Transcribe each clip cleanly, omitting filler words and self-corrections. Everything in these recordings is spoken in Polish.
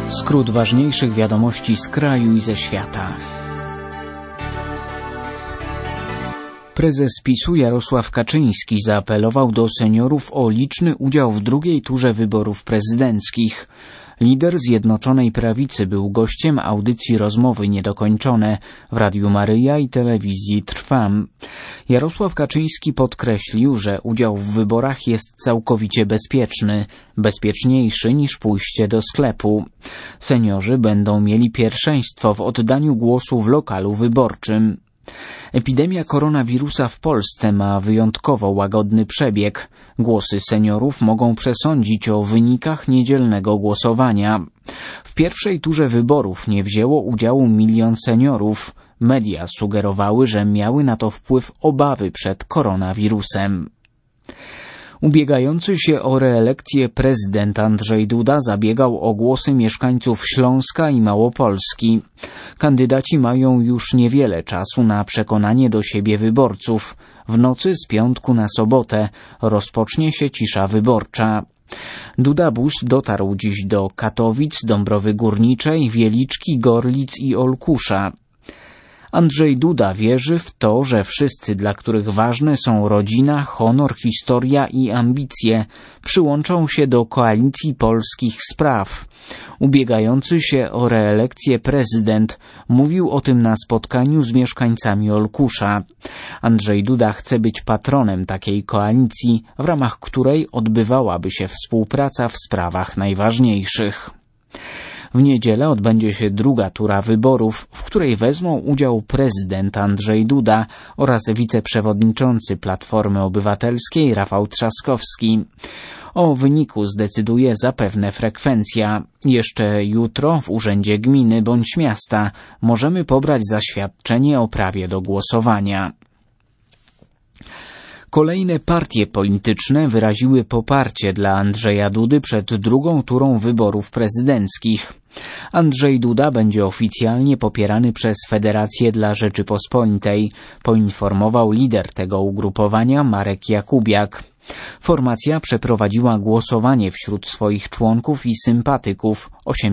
Skrót ważniejszych wiadomości z kraju i ze świata. Prezes PiS-u Jarosław Kaczyński zaapelował do seniorów o liczny udział w drugiej turze wyborów prezydenckich. Lider Zjednoczonej Prawicy był gościem audycji Rozmowy Niedokończone w Radiu Maryja i telewizji Trwam. Jarosław Kaczyński podkreślił, że udział w wyborach jest całkowicie bezpieczny, bezpieczniejszy niż pójście do sklepu. Seniorzy będą mieli pierwszeństwo w oddaniu głosu w lokalu wyborczym. Epidemia koronawirusa w Polsce ma wyjątkowo łagodny przebieg. Głosy seniorów mogą przesądzić o wynikach niedzielnego głosowania. W pierwszej turze wyborów nie wzięło udziału 1 milion seniorów. Media sugerowały, że miały na to wpływ obawy przed koronawirusem. Ubiegający się o reelekcję prezydent Andrzej Duda zabiegał o głosy mieszkańców Śląska i Małopolski. Kandydaci mają już niewiele czasu na przekonanie do siebie wyborców. W nocy z piątku na sobotę rozpocznie się cisza wyborcza. Duda-bus dotarł dziś do Katowic, Dąbrowy Górniczej, Wieliczki, Gorlic i Olkusza. Andrzej Duda wierzy w to, że wszyscy, dla których ważne są rodzina, honor, historia i ambicje, przyłączą się do koalicji polskich spraw. Ubiegający się o reelekcję prezydent mówił o tym na spotkaniu z mieszkańcami Olkusza. Andrzej Duda chce być patronem takiej koalicji, w ramach której odbywałaby się współpraca w sprawach najważniejszych. W niedzielę odbędzie się druga tura wyborów, w której wezmą udział prezydent Andrzej Duda oraz wiceprzewodniczący Platformy Obywatelskiej Rafał Trzaskowski. O wyniku zdecyduje zapewne frekwencja. Jeszcze jutro w urzędzie gminy bądź miasta możemy pobrać zaświadczenie o prawie do głosowania. Kolejne partie polityczne wyraziły poparcie dla Andrzeja Dudy przed drugą turą wyborów prezydenckich. Andrzej Duda będzie oficjalnie popierany przez Federację dla Rzeczypospolitej, poinformował lider tego ugrupowania Marek Jakubiak. Formacja przeprowadziła głosowanie wśród swoich członków i sympatyków.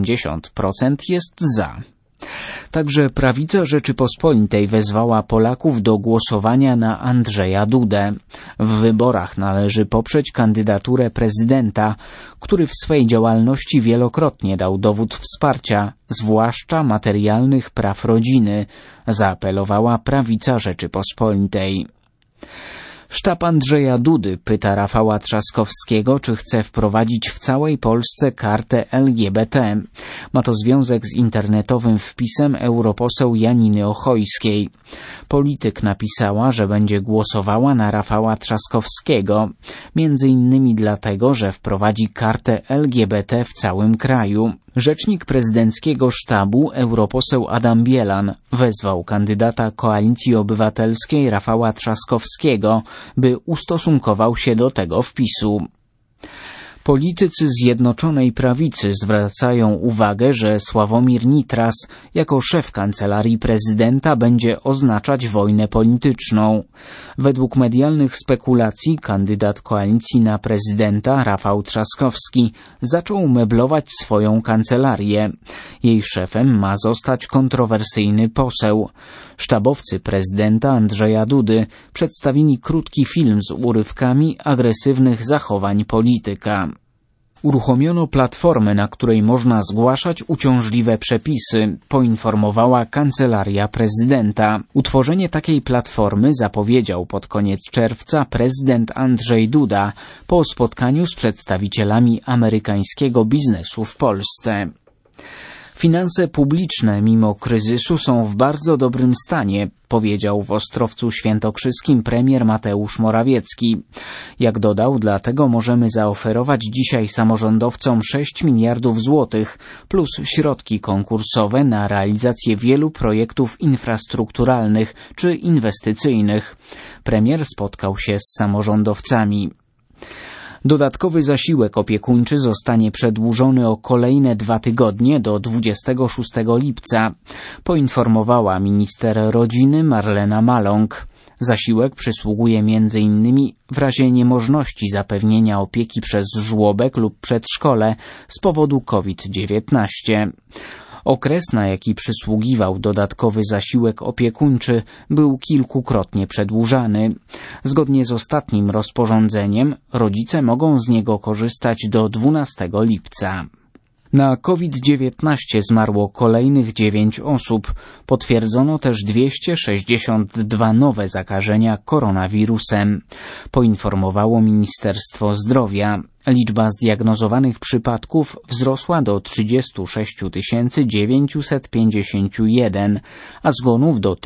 80% jest za. Także Prawica Rzeczypospolitej wezwała Polaków do głosowania na Andrzeja Dudę. W wyborach należy poprzeć kandydaturę prezydenta, który w swej działalności wielokrotnie dał dowód wsparcia, zwłaszcza materialnych praw rodziny, zaapelowała Prawica Rzeczypospolitej. Sztab Andrzeja Dudy pyta Rafała Trzaskowskiego, czy chce wprowadzić w całej Polsce kartę LGBT. Ma to związek z internetowym wpisem europoseł Janiny Ochojskiej. Polityk napisała, że będzie głosowała na Rafała Trzaskowskiego, między innymi dlatego, że wprowadzi kartę LGBT w całym kraju. Rzecznik prezydenckiego sztabu, europoseł Adam Bielan, wezwał kandydata Koalicji Obywatelskiej Rafała Trzaskowskiego, by ustosunkował się do tego wpisu. Politycy Zjednoczonej Prawicy zwracają uwagę, że Sławomir Nitras jako szef kancelarii prezydenta będzie oznaczać wojnę polityczną. Według medialnych spekulacji kandydat koalicji na prezydenta Rafał Trzaskowski zaczął meblować swoją kancelarię. Jej szefem ma zostać kontrowersyjny poseł. Sztabowcy prezydenta Andrzeja Dudy przedstawili krótki film z urywkami agresywnych zachowań polityka. Uruchomiono platformę, na której można zgłaszać uciążliwe przepisy, poinformowała Kancelaria Prezydenta. Utworzenie takiej platformy zapowiedział pod koniec czerwca prezydent Andrzej Duda po spotkaniu z przedstawicielami amerykańskiego biznesu w Polsce. Finanse publiczne mimo kryzysu są w bardzo dobrym stanie, powiedział w Ostrowcu Świętokrzyskim premier Mateusz Morawiecki. Jak dodał, dlatego możemy zaoferować dzisiaj samorządowcom 6 miliardów złotych plus środki konkursowe na realizację wielu projektów infrastrukturalnych czy inwestycyjnych. Premier spotkał się z samorządowcami. Dodatkowy zasiłek opiekuńczy zostanie przedłużony o kolejne 2 tygodnie do 26 lipca, poinformowała minister rodziny Marlena Maląg. Zasiłek przysługuje m.in. w razie niemożności zapewnienia opieki przez żłobek lub przedszkole z powodu COVID-19. Okres, na jaki przysługiwał dodatkowy zasiłek opiekuńczy, był kilkukrotnie przedłużany. Zgodnie z ostatnim rozporządzeniem rodzice mogą z niego korzystać do 12 lipca. Na COVID-19 zmarło kolejnych 9 osób. Potwierdzono też 262 nowe zakażenia koronawirusem. Poinformowało Ministerstwo Zdrowia. Liczba zdiagnozowanych przypadków wzrosła do 36 951, a zgonów do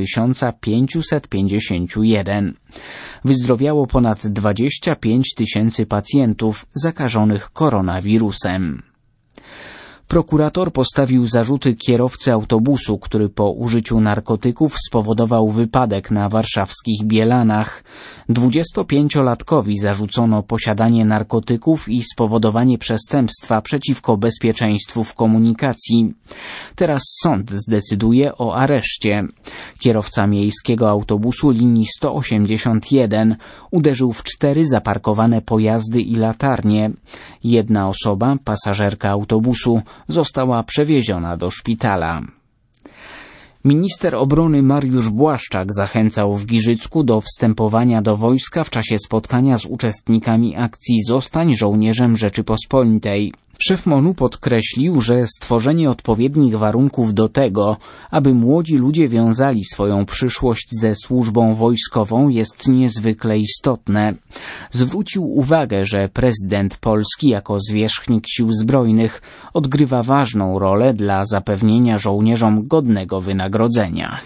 1551. Wyzdrowiało ponad 25 000 pacjentów zakażonych koronawirusem. Prokurator postawił zarzuty kierowcy autobusu, który po użyciu narkotyków spowodował wypadek na warszawskich Bielanach. 25-latkowi zarzucono posiadanie narkotyków i spowodowanie przestępstwa przeciwko bezpieczeństwu w komunikacji. Teraz sąd zdecyduje o areszcie. Kierowca miejskiego autobusu linii 181 uderzył w 4 zaparkowane pojazdy i latarnie. Jedna osoba, pasażerka autobusu, została przewieziona do szpitala. Minister obrony Mariusz Błaszczak zachęcał w Giżycku do wstępowania do wojska w czasie spotkania z uczestnikami akcji Zostań żołnierzem Rzeczypospolitej. Szef MON-u podkreślił, że stworzenie odpowiednich warunków do tego, aby młodzi ludzie wiązali swoją przyszłość ze służbą wojskową, jest niezwykle istotne. Zwrócił uwagę, że prezydent Polski jako zwierzchnik sił zbrojnych odgrywa ważną rolę dla zapewnienia żołnierzom godnego wynagrodzenia.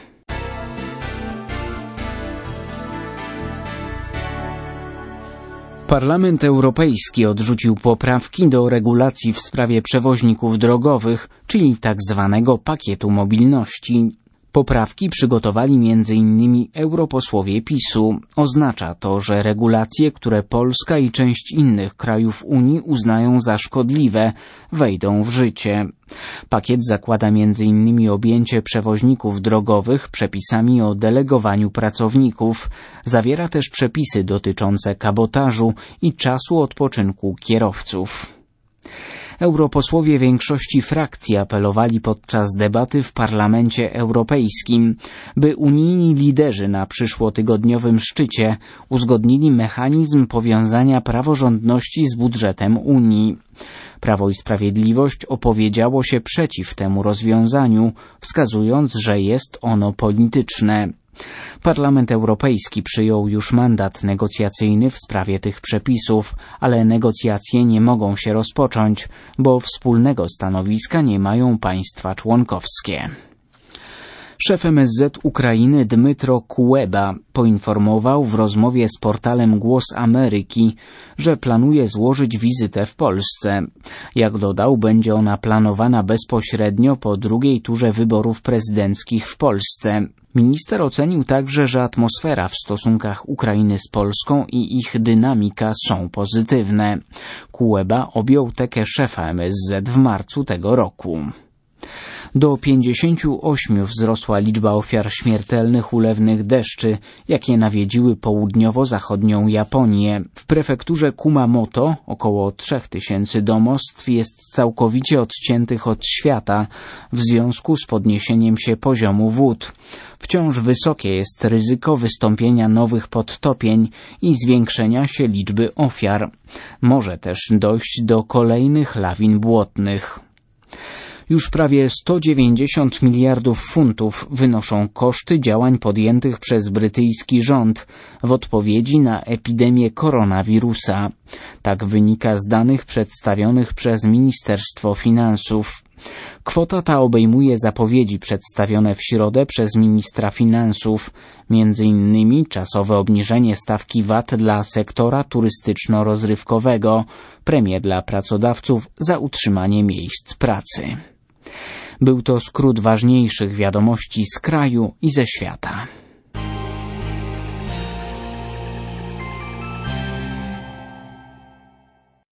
Parlament Europejski odrzucił poprawki do regulacji w sprawie przewoźników drogowych, czyli tzw. pakietu mobilności. Poprawki przygotowali m.in. europosłowie PiS-u. Oznacza to, że regulacje, które Polska i część innych krajów Unii uznają za szkodliwe, wejdą w życie. Pakiet zakłada m.in. objęcie przewoźników drogowych przepisami o delegowaniu pracowników. Zawiera też przepisy dotyczące kabotażu i czasu odpoczynku kierowców. Europosłowie większości frakcji apelowali podczas debaty w Parlamencie Europejskim, by unijni liderzy na przyszłotygodniowym szczycie uzgodnili mechanizm powiązania praworządności z budżetem Unii. Prawo i Sprawiedliwość opowiedziało się przeciw temu rozwiązaniu, wskazując, że jest ono polityczne. Parlament Europejski przyjął już mandat negocjacyjny w sprawie tych przepisów, ale negocjacje nie mogą się rozpocząć, bo wspólnego stanowiska nie mają państwa członkowskie. Szef MSZ Ukrainy Dmytro Kuleba poinformował w rozmowie z portalem Głos Ameryki, że planuje złożyć wizytę w Polsce. Jak dodał, będzie ona planowana bezpośrednio po drugiej turze wyborów prezydenckich w Polsce. Minister ocenił także, że atmosfera w stosunkach Ukrainy z Polską i ich dynamika są pozytywne. Kuleba objął tekę szefa MSZ w marcu tego roku. Do 58 wzrosła liczba ofiar śmiertelnych ulewnych deszczy, jakie nawiedziły południowo-zachodnią Japonię. W prefekturze Kumamoto około 3000 domostw jest całkowicie odciętych od świata w związku z podniesieniem się poziomu wód. Wciąż wysokie jest ryzyko wystąpienia nowych podtopień i zwiększenia się liczby ofiar. Może też dojść do kolejnych lawin błotnych. Już prawie 190 miliardów funtów wynoszą koszty działań podjętych przez brytyjski rząd w odpowiedzi na epidemię koronawirusa. Tak wynika z danych przedstawionych przez Ministerstwo Finansów. Kwota ta obejmuje zapowiedzi przedstawione w środę przez ministra finansów, m.in. czasowe obniżenie stawki VAT dla sektora turystyczno-rozrywkowego, premie dla pracodawców za utrzymanie miejsc pracy. Był to skrót ważniejszych wiadomości z kraju i ze świata.